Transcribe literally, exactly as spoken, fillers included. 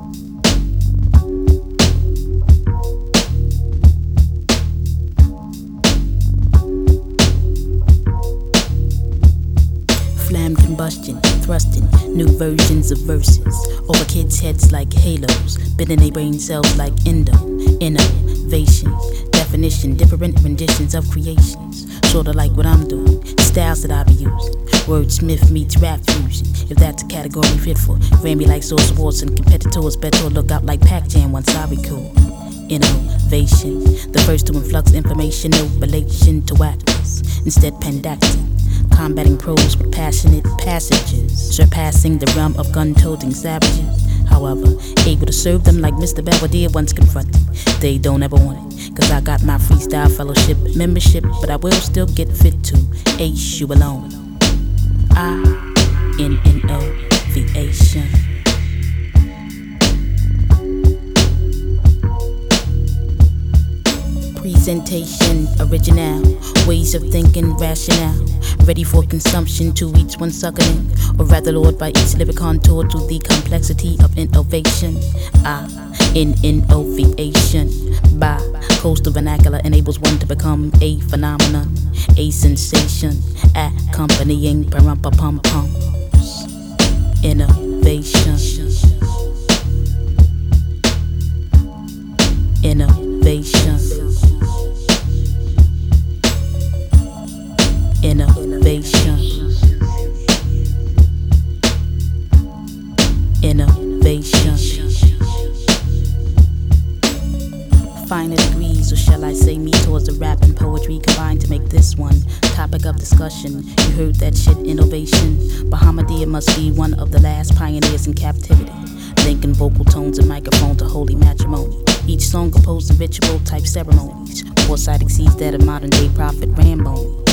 Flamme combustion, thrusting new versions of verses over kids' heads like halos, bending their brain cells like endo, innovation, definition, different renditions of creations, sorta like what I'm doing, styles that I be using, wordsmith meets rap fusion, if that's a category fit for Grammy like Source Awards and competitors better look out like Pac-Jam once I record. Innovation, the first to influx information, no relation to actors, instead pandactic, combating prose with passionate passages, surpassing the realm of gun-toting savages. However, able to serve them like Mister Belvedere once confronted. They don't ever want it, cause I got my freestyle fellowship membership, but I will still get fit to ace you alone. I N N O V A T I O N. Presentation, original, ways of thinking, rationale, ready for consumption to each one sucking, or rather lured by each lyric contour to the complexity of innovation. I N N O V A T I O N. By coastal vernacular enables one to become a phenomenon, a sensation, accompanying parumpa-pum-pums. Innovation. Innovation. Innovation. Innovation. Finer degrees, or shall I say me, towards the rap and poetry combined to make this one topic of discussion. You heard that shit, innovation. Bahamadia must be one of the last pioneers in captivity, linking vocal tones and microphone to holy matrimony. Each song composed in ritual type ceremonies, foresight exceeds that of modern day prophet Ramboni.